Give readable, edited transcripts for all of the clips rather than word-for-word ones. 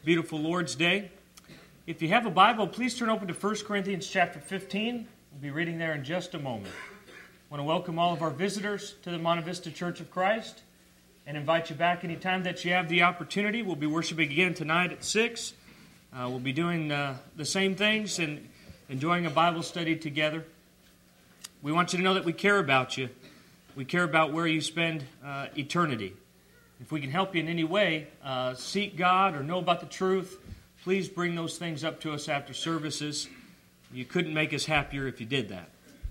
beautiful Lord's Day. If you have a Bible, please turn open to 1 Corinthians chapter 15. We'll be reading there in just a moment. I want to welcome all of our visitors to the Monte Vista Church of Christ and invite you back anytime that you have the opportunity. We'll be worshiping again tonight at 6. We'll be doing the same things and enjoying a Bible study together. We want you to know that we care about you. We care about where you spend eternity. If we can help you in any way, seek God or know about the truth, please bring those things up to us after services. You couldn't make us happier if you did that.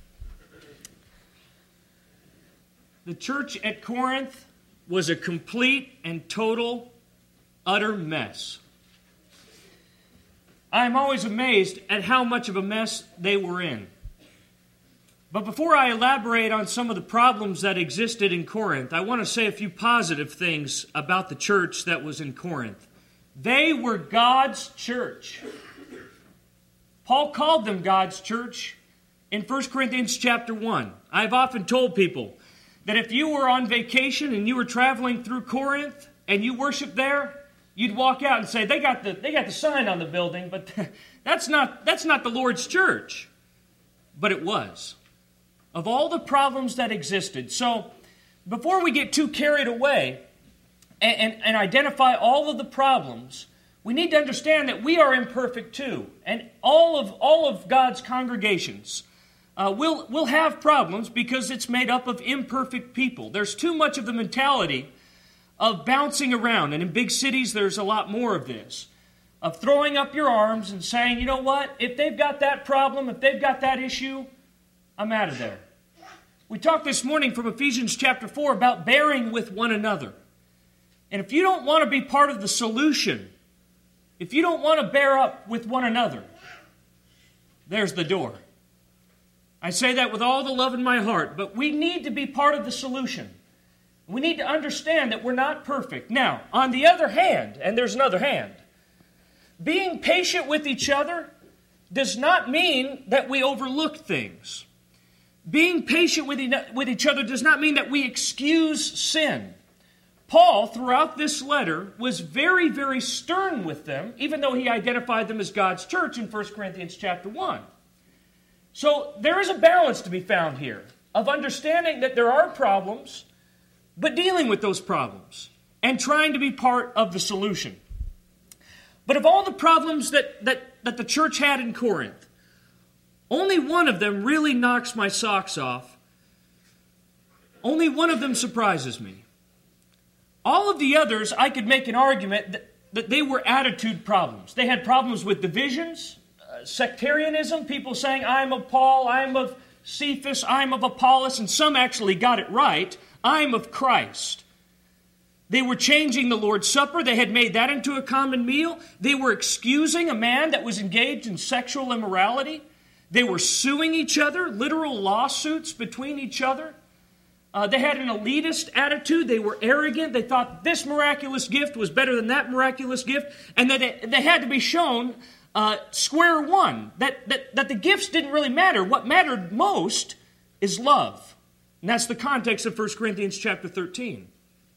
The church at Corinth was a complete and total, utter mess. I'm always amazed at how much of a mess they were in. But before I elaborate on some of the problems that existed in Corinth, I want to say a few positive things about the church that was in Corinth. They were God's church. Paul called them God's church in 1 Corinthians chapter 1. I've often told people that if you were on vacation and you were traveling through Corinth and you worshiped there, you'd walk out and say, they got the sign on the building, but that's not the Lord's church. But it was. Of all the problems that existed. So, before we get too carried away and identify all of the problems, we need to understand that we are imperfect too. And all of God's congregations will have problems because it's made up of imperfect people. There's too much of the mentality of bouncing around. And in big cities, there's a lot more of this. Of throwing up your arms and saying, you know what, if they've got that problem, if they've got that issue, I'm out of there. We talked this morning from Ephesians chapter 4 about bearing with one another. And if you don't want to be part of the solution, if you don't want to bear up with one another, there's the door. I say that with all the love in my heart, but we need to be part of the solution. We need to understand that we're not perfect. Now, on the other hand, and there's another hand, being patient with each other does not mean that we overlook things. Being patient with each other does not mean that we excuse sin. Paul, throughout this letter, was very, very stern with them, even though he identified them as God's church in 1 Corinthians chapter 1. So there is a balance to be found here of understanding that there are problems, but dealing with those problems and trying to be part of the solution. But of all the problems that the church had in Corinth, only one of them really knocks my socks off. Only one of them surprises me. All of the others, I could make an argument that they were attitude problems. They had problems with divisions, sectarianism, people saying, I'm of Paul, I'm of Cephas, I'm of Apollos, and some actually got it right, I'm of Christ. They were changing the Lord's Supper. They had made that into a common meal. They were excusing a man that was engaged in sexual immorality. They were suing each other, literal lawsuits between each other. They had an elitist attitude. They were arrogant. They thought this miraculous gift was better than that miraculous gift. And that they had to be shown square one, that the gifts didn't really matter. What mattered most is love. And that's the context of 1 Corinthians chapter 13.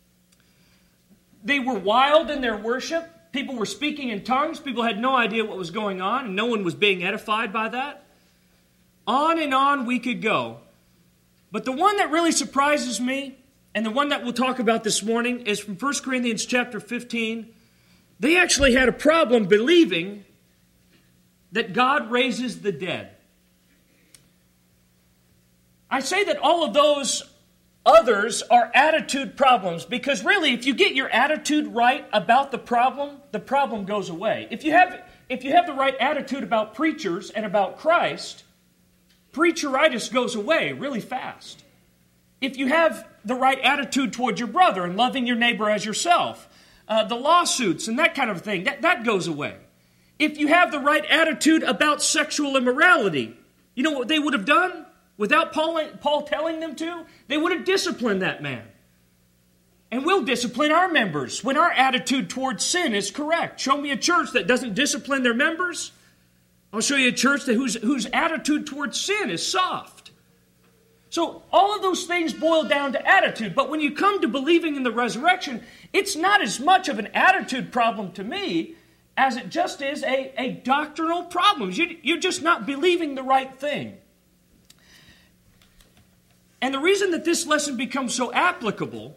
They were wild in their worship. People were speaking in tongues. People had no idea what was going on, and no one was being edified by that. On and on we could go. But the one that really surprises me, and the one that we'll talk about this morning, is from 1 Corinthians chapter 15. They actually had a problem believing that God raises the dead. I say that all of those others are attitude problems because really, if you get your attitude right about the problem goes away. If you have the right attitude about preachers and about Christ, preacheritis goes away really fast. If you have the right attitude toward your brother and loving your neighbor as yourself, the lawsuits and that kind of thing, that goes away. If you have the right attitude about sexual immorality, you know what they would have done without Paul telling them to? They would have disciplined that man. And we'll discipline our members when our attitude towards sin is correct. Show me a church that doesn't discipline their members. I'll show you a church whose attitude towards sin is soft. So all of those things boil down to attitude. But when you come to believing in the resurrection, it's not as much of an attitude problem to me as it just is a doctrinal problem. You're just not believing the right thing. And the reason that this lesson becomes so applicable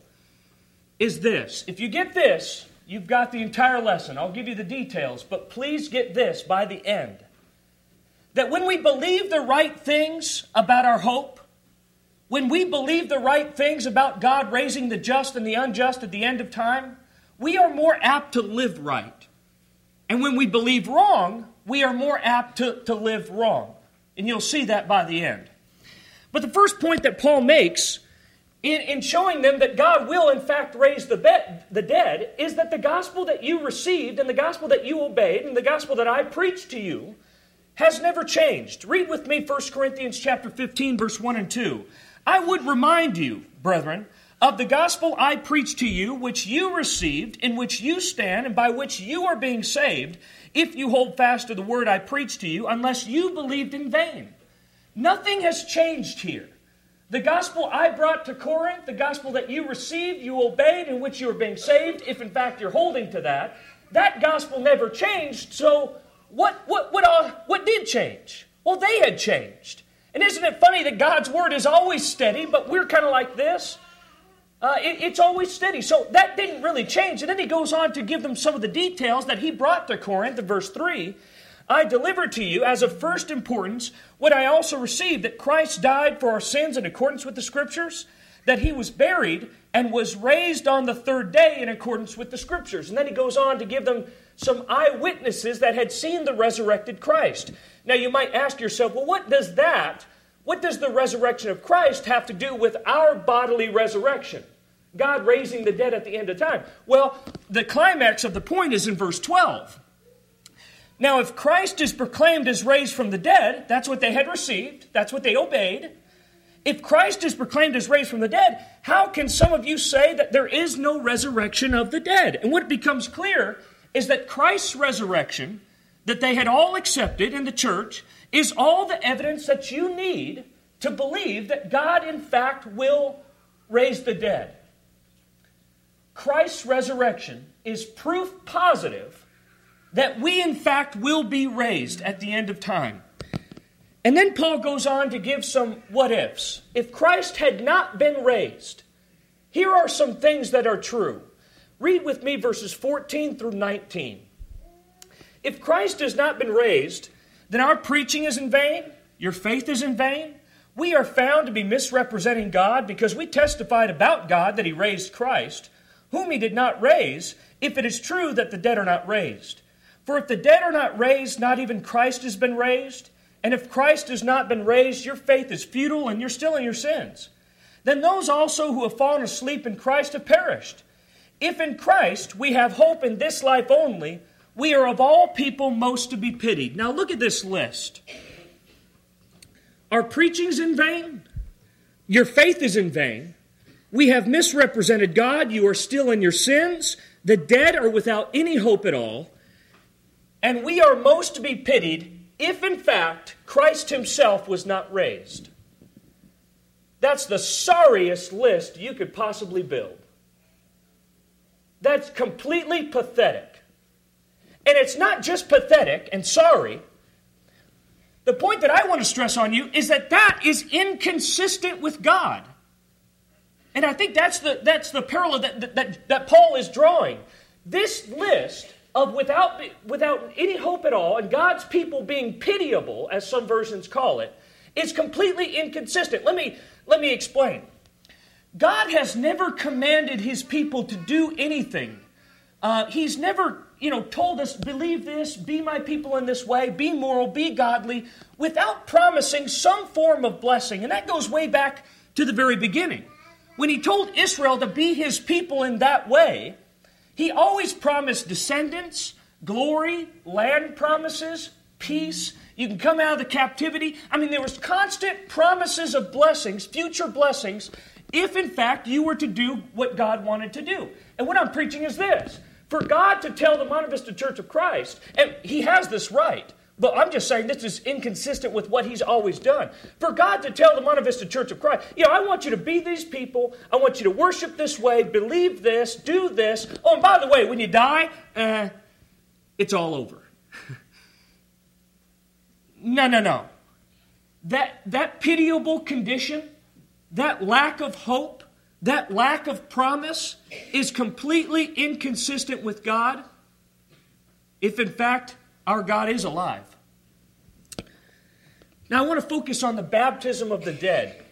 is this. If you get this, you've got the entire lesson. I'll give you the details, but please get this by the end. That when we believe the right things about our hope, when we believe the right things about God raising the just and the unjust at the end of time, we are more apt to live right. And when we believe wrong, we are more apt to live wrong. And you'll see that by the end. But the first point that Paul makes in showing them that God will in fact raise the dead is that the gospel that you received and the gospel that you obeyed and the gospel that I preached to you has never changed. Read with me 1 Corinthians chapter 15, verse 1 and 2. I would remind you, brethren, of the gospel I preached to you, which you received, in which you stand, and by which you are being saved, if you hold fast to the word I preached to you, unless you believed in vain. Nothing has changed here. The gospel I brought to Corinth, the gospel that you received, you obeyed, in which you are being saved, if in fact you're holding to that gospel never changed. So what did change? Well, they had changed. And isn't it funny that God's word is always steady, but we're kind of like this? It's always steady. So that didn't really change. And then he goes on to give them some of the details that he brought to Corinth in verse 3. I delivered to you as of first importance what I also received, that Christ died for our sins in accordance with the Scriptures, that he was buried and was raised on the third day in accordance with the Scriptures. And then he goes on to give them some eyewitnesses that had seen the resurrected Christ. Now you might ask yourself, well, what does the resurrection of Christ have to do with our bodily resurrection? God raising the dead at the end of time. Well, the climax of the point is in verse 12. Now, if Christ is proclaimed as raised from the dead, that's what they had received, that's what they obeyed. If Christ is proclaimed as raised from the dead, how can some of you say that there is no resurrection of the dead? And what becomes clear is that Christ's resurrection, that they had all accepted in the church, is all the evidence that you need to believe that God, in fact, will raise the dead. Christ's resurrection is proof positive that we, in fact, will be raised at the end of time. And then Paul goes on to give some what-ifs. If Christ had not been raised, here are some things that are true. Read with me verses 14 through 19. If Christ has not been raised, then our preaching is in vain, your faith is in vain. We are found to be misrepresenting God because we testified about God that he raised Christ, whom he did not raise, if it is true that the dead are not raised. For if the dead are not raised, not even Christ has been raised. And if Christ has not been raised, your faith is futile and you're still in your sins. Then those also who have fallen asleep in Christ have perished. If in Christ we have hope in this life only, we are of all people most to be pitied. Now look at this list. Our preaching's in vain. Your faith is in vain. We have misrepresented God. You are still in your sins. The dead are without any hope at all. And we are most to be pitied if, in fact, Christ himself was not raised. That's the sorriest list you could possibly build. That's completely pathetic. And it's not just pathetic and sorry. The point that I want to stress on you is that that is inconsistent with God. And I think that's the parallel that Paul is drawing. This list of without any hope at all, and God's people being pitiable, as some versions call it, is completely inconsistent. Let me explain. God has never commanded his people to do anything. He's never, told us, believe this, be my people in this way, be moral, be godly, without promising some form of blessing. And that goes way back to the very beginning. When he told Israel to be his people in that way, he always promised descendants, glory, land promises, peace. You can come out of the captivity. There was constant promises of blessings, future blessings, if in fact you were to do what God wanted to do. And what I'm preaching is this. For God to tell the Monte Vista Church of Christ, and he has this right, but I'm just saying this is inconsistent with what he's always done. For God to tell the Monte Vista Church of Christ, I want you to be these people, I want you to worship this way, believe this, do this. Oh, and by the way, when you die, it's all over. No. That pitiable condition, that lack of hope, that lack of promise is completely inconsistent with God if in fact our God is alive. Now I want to focus on the baptism of the dead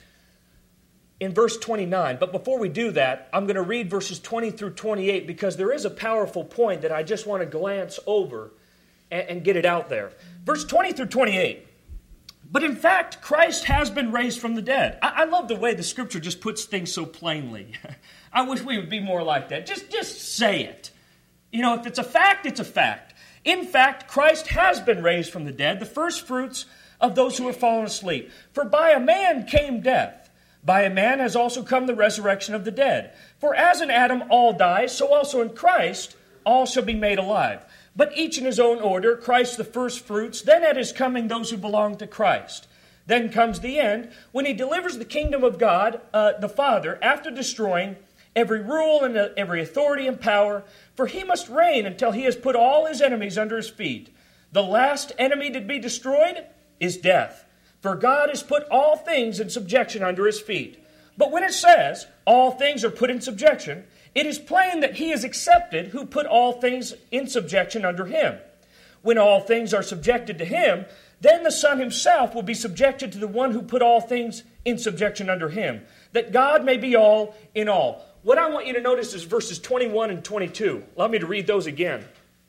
in verse 29. But before we do that, I'm going to read verses 20 through 28 because there is a powerful point that I just want to glance over and get it out there. Verse 20 through 28. But in fact, Christ has been raised from the dead. I love the way the Scripture just puts things so plainly. I wish we would be more like that. Just say it. You know, if it's a fact, it's a fact. In fact, Christ has been raised from the dead, the first fruits of those who have fallen asleep. For by a man came death. By a man has also come the resurrection of the dead. For as in Adam all die, so also in Christ all shall be made alive. But each in his own order, Christ the first fruits, then at his coming those who belong to Christ. Then comes the end, when he delivers the kingdom of God, the Father, after destroying every rule and every authority and power, for he must reign until he has put all his enemies under his feet. The last enemy to be destroyed is death, for God has put all things in subjection under his feet. But when it says, all things are put in subjection, it is plain that he is accepted who put all things in subjection under him. When all things are subjected to him, then the Son himself will be subjected to the one who put all things in subjection under him, that God may be all in all. What I want you to notice is verses 21 and 22. Allow me to read those again.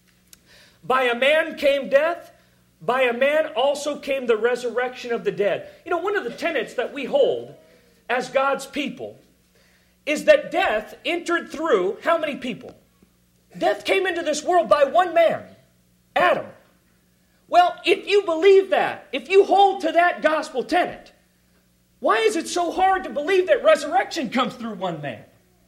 By a man came death, by a man also came the resurrection of the dead. You know, one of the tenets that we hold as God's people is that death entered through how many people? Death came into this world by one man, Adam. Well, if you believe that, if you hold to that gospel tenet, why is it so hard to believe that resurrection comes through one man?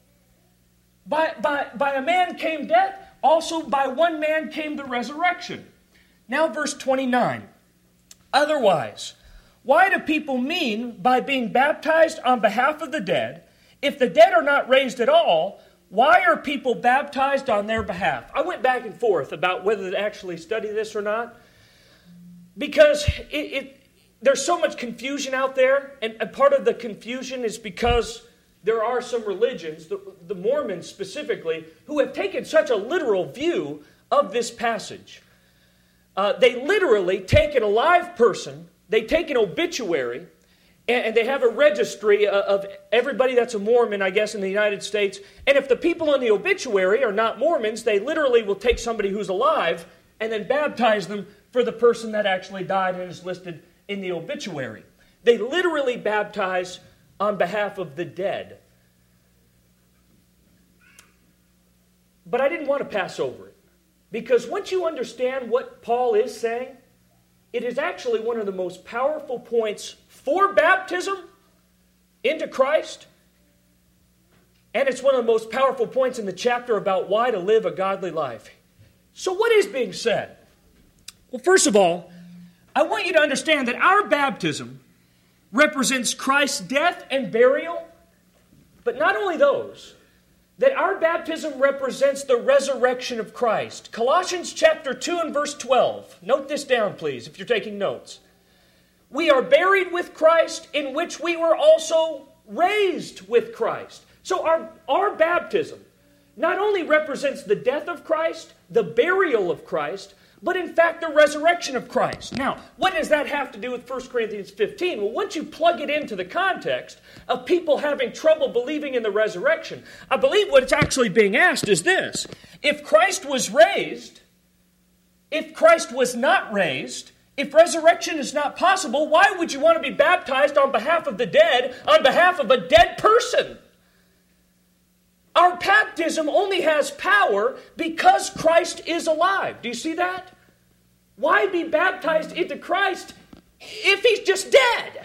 By a man came death, also by one man came the resurrection. Now verse 29. Otherwise, why do people mean by being baptized on behalf of the dead? If the dead are not raised at all, why are people baptized on their behalf? I went back and forth about whether to actually study this or not, because there's so much confusion out there, and part of the confusion is because there are some religions, the Mormons specifically, who have taken such a literal view of this passage. They literally take an alive person, they take an obituary, and they have a registry of everybody that's a Mormon, I guess, in the United States. And if the people in the obituary are not Mormons, they literally will take somebody who's alive and then baptize them for the person that actually died and is listed in the obituary. They literally baptize on behalf of the dead. But I didn't want to pass over it, because once you understand what Paul is saying, it is actually one of the most powerful points for baptism into Christ. And it's one of the most powerful points in the chapter about why to live a godly life. So what is being said? Well, first of all, I want you to understand that our baptism represents Christ's death and burial. But not only those, that our baptism represents the resurrection of Christ. Colossians chapter 2 and verse 12. Note this down, please, if you're taking notes. We are buried with Christ, in which we were also raised with Christ. So our baptism not only represents the death of Christ, the burial of Christ, but in fact the resurrection of Christ. Now, what does that have to do with 1 Corinthians 15? Well, once you plug it into the context of people having trouble believing in the resurrection, I believe what's actually being asked is this. If Christ was raised, if Christ was not raised, if resurrection is not possible, why would you want to be baptized on behalf of the dead, on behalf of a dead person? Our baptism only has power because Christ is alive. Do you see that? Why be baptized into Christ if He's just dead?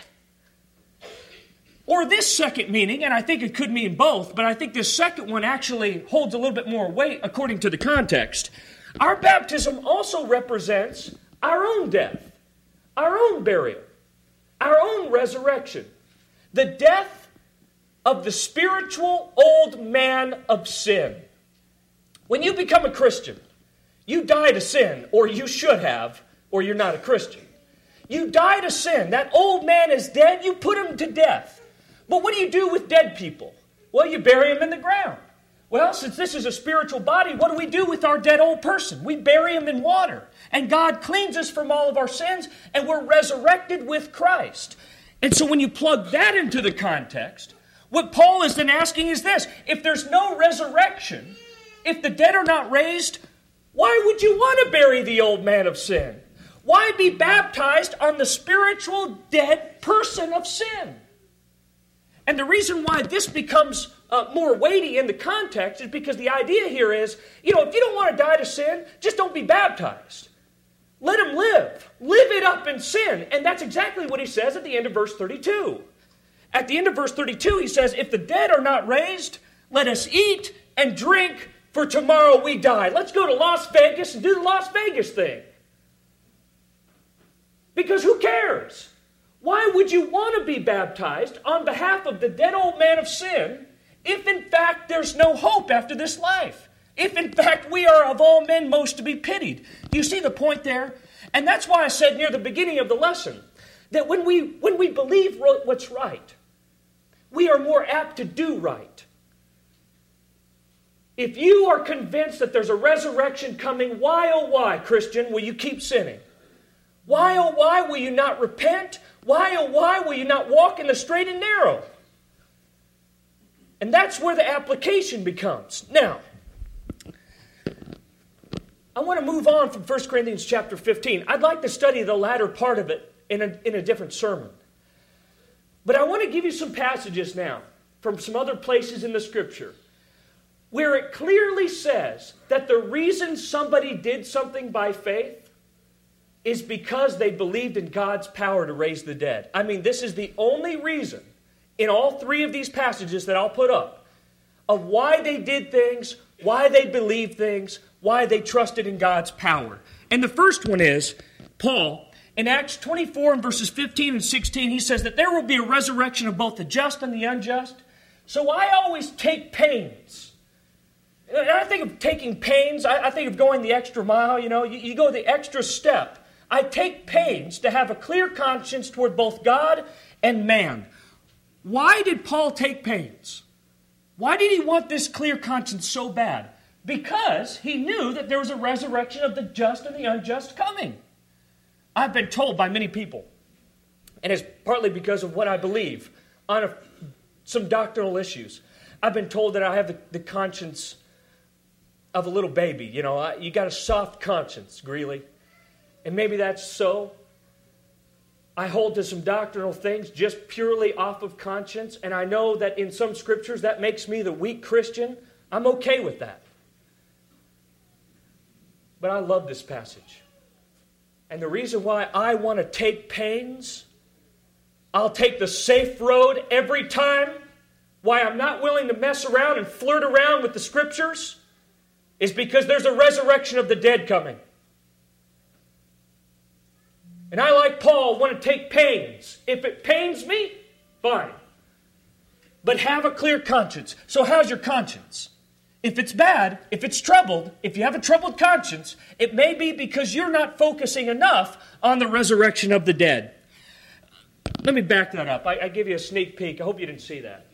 Or this second meaning, and I think it could mean both, but I think this second one actually holds a little bit more weight according to the context. Our baptism also represents our own death, our own burial, our own resurrection, the death of the spiritual old man of sin. When you become a Christian, You die to sin, or you should have, or you're not a Christian. You die to sin. That old man is dead. You put him to death. But what do you do with dead people? Well, you bury him in the ground. Well, since this is a spiritual body, what do we do with our dead old person? We bury him in water. And God cleans us from all of our sins, and we're resurrected with Christ. And so when you plug that into the context, what Paul is then asking is this: if there's no resurrection, if the dead are not raised, why would you want to bury the old man of sin? Why be baptized on the spiritual dead person of sin? And the reason why this becomes more weighty in the context is because the idea here is, if you don't want to die to sin, just don't be baptized. Let him live. Live it up in sin. And that's exactly what he says at the end of verse 32. At the end of verse 32, he says, if the dead are not raised, let us eat and drink, for tomorrow we die. Let's go to Las Vegas and do the Las Vegas thing. Because who cares? Why would you want to be baptized on behalf of the dead old man of sin if in fact there's no hope after this life? If in fact we are of all men most to be pitied. Do you see the point there? And that's why I said near the beginning of the lesson that when we believe what's right, we are more apt to do right. If you are convinced that there's a resurrection coming, why, oh why, Christian, will you keep sinning? Why, oh why, will you not repent? Why, oh why, will you not walk in the straight and narrow? And that's where the application becomes. Now, I want to move on from 1 Corinthians chapter 15. I'd like to study the latter part of it in a different sermon. But I want to give you some passages now from some other places in the Scripture where it clearly says that the reason somebody did something by faith is because they believed in God's power to raise the dead. I mean, this is the only reason in all three of these passages that I'll put up of why they did things, why they believed things, why they trusted in God's power. And the first one is, Paul, in Acts 24 and verses 15 and 16, he says that there will be a resurrection of both the just and the unjust. So I always take pains. And I think of taking pains, I think of going the extra mile, you go the extra step. I take pains to have a clear conscience toward both God and man. Why did Paul take pains? Why did he want this clear conscience so bad? Because he knew that there was a resurrection of the just and the unjust coming. I've been told by many people, and it's partly because of what I believe on some doctrinal issues. I've been told that I have the conscience of a little baby. You got a soft conscience, Greeley. And maybe that's so. I hold to some doctrinal things just purely off of conscience, and I know that in some scriptures that makes me the weak Christian. I'm okay with that. But I love this passage. And the reason why I want to take pains, I'll take the safe road every time, why I'm not willing to mess around and flirt around with the scriptures, is because there's a resurrection of the dead coming. And I, like Paul, want to take pains. If it pains me, fine. But have a clear conscience. So how's your conscience? If it's bad, if it's troubled, if you have a troubled conscience, it may be because you're not focusing enough on the resurrection of the dead. Let me back that up. I give you a sneak peek. I hope you didn't see that.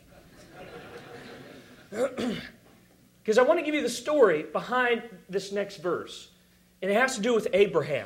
Because I want to give you the story behind this next verse. And it has to do with Abraham.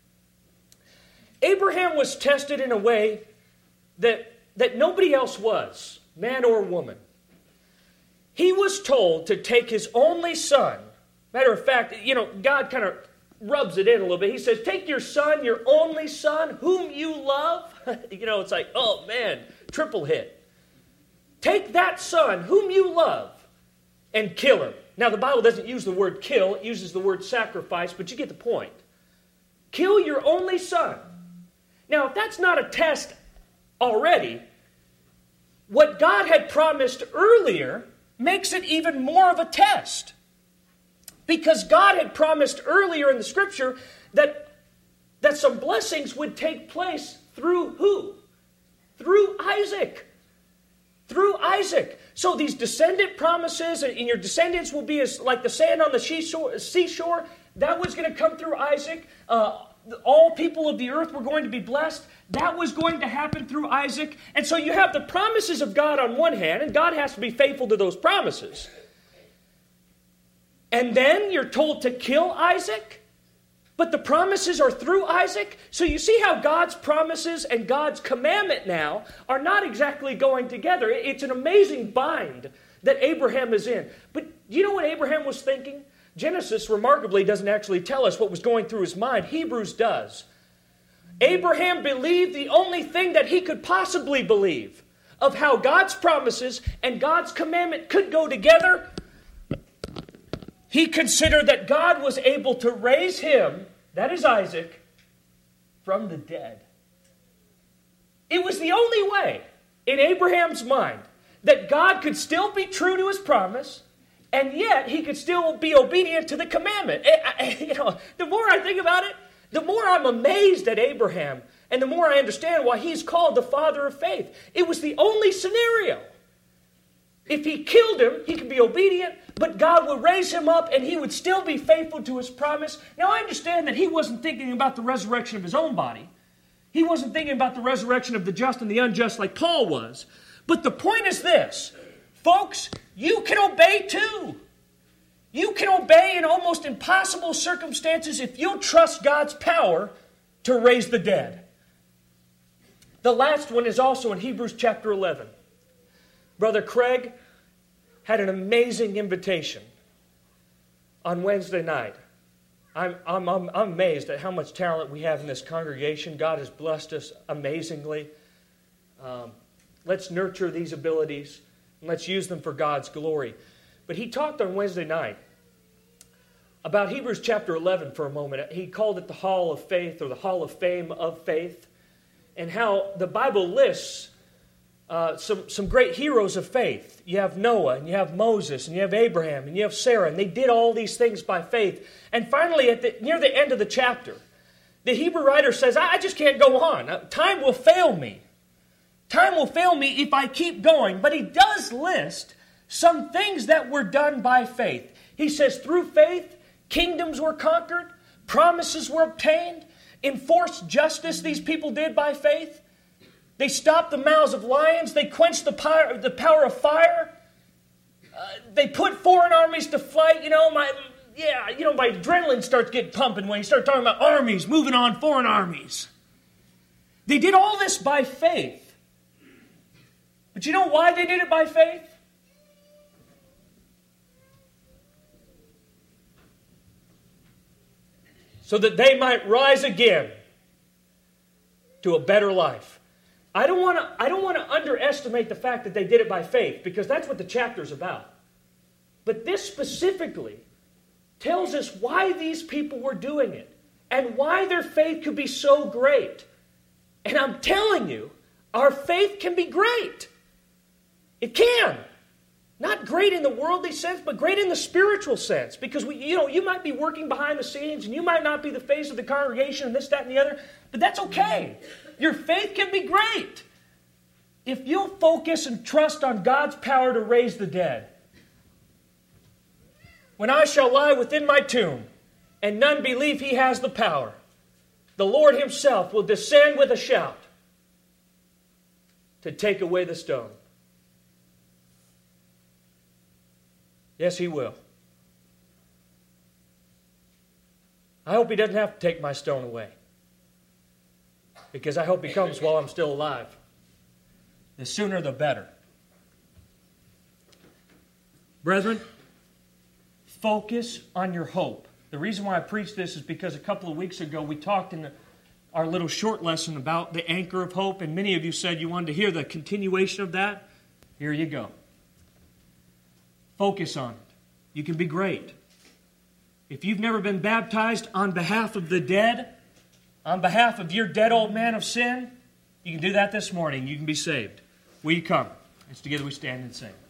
Abraham was tested in a way that nobody else was, man or woman. He was told to take his only son. Matter of fact, God kind of rubs it in a little bit. He says, take your son, your only son, whom you love. It's like, oh man, triple hit. Take that son, whom you love, and kill him. Now, the Bible doesn't use the word kill. It uses the word sacrifice, but you get the point. Kill your only son. Now, if that's not a test already, what God had promised earlier makes it even more of a test. Because God had promised earlier in the Scripture that some blessings would take place through who? Through Isaac. Through Isaac. So these descendant promises, and your descendants will be as like the sand on the seashore, that was going to come through Isaac. All people of the earth were going to be blessed. That was going to happen through Isaac. And so you have the promises of God on one hand, and God has to be faithful to those promises. And then you're told to kill Isaac, but the promises are through Isaac. So you see how God's promises and God's commandment now are not exactly going together. It's an amazing bind that Abraham is in. But you know what Abraham was thinking? Genesis remarkably doesn't actually tell us what was going through his mind. Hebrews does. Abraham believed the only thing that he could possibly believe of how God's promises and God's commandment could go together. He considered that God was able to raise him, that is Isaac, from the dead. It was the only way in Abraham's mind that God could still be true to his promise, and yet he could still be obedient to the commandment. The more I think about it, the more I'm amazed at Abraham, and the more I understand why he's called the father of faith. It was the only scenario. If he killed him, he could be obedient, but God would raise him up and he would still be faithful to his promise. Now I understand that he wasn't thinking about the resurrection of his own body. He wasn't thinking about the resurrection of the just and the unjust like Paul was. But the point is this, folks, you can obey too. You can obey in almost impossible circumstances if you'll trust God's power to raise the dead. The last one is also in Hebrews chapter 11. Brother Craig had an amazing invitation on Wednesday night. I'm amazed at how much talent we have in this congregation. God has blessed us amazingly. Let's nurture these abilities and let's use them for God's glory. But he talked on Wednesday night about Hebrews chapter 11 for a moment. He called it the Hall of Faith or the Hall of Fame of Faith, and how the Bible lists some great heroes of faith. You have Noah, and you have Moses, and you have Abraham, and you have Sarah, and they did all these things by faith. And finally, near the end of the chapter, the Hebrew writer says, I just can't go on. Time will fail me. Time will fail me if I keep going. But he does list some things that were done by faith. He says, through faith, kingdoms were conquered, promises were obtained, enforced justice these people did by faith. They stopped the mouths of lions. They quenched the power of fire. They put foreign armies to flight. My adrenaline starts getting pumping when you start talking about armies, moving on foreign armies. They did all this by faith. But you know why they did it by faith? So that they might rise again to a better life. I don't want to underestimate the fact that they did it by faith, because that's what the chapter's about. But this specifically tells us why these people were doing it and why their faith could be so great. And I'm telling you, our faith can be great. It can. Not great in the worldly sense, but great in the spiritual sense. Because you might be working behind the scenes and you might not be the face of the congregation and this, that, and the other, but that's okay. Your faith can be great if you'll focus and trust on God's power to raise the dead. When I shall lie within my tomb, and none believe he has the power, the Lord himself will descend with a shout to take away the stone. Yes, he will. I hope he doesn't have to take my stone away, because I hope he comes while I'm still alive. The sooner the better. Brethren, focus on your hope. The reason why I preach this is because a couple of weeks ago we talked in our little short lesson about the anchor of hope, and many of you said you wanted to hear the continuation of that. Here you go. Focus on it. You can be great. If you've never been baptized on behalf of the dead, on behalf of your dead old man of sin, you can do that this morning. You can be saved. Will you come? As together we stand and sing.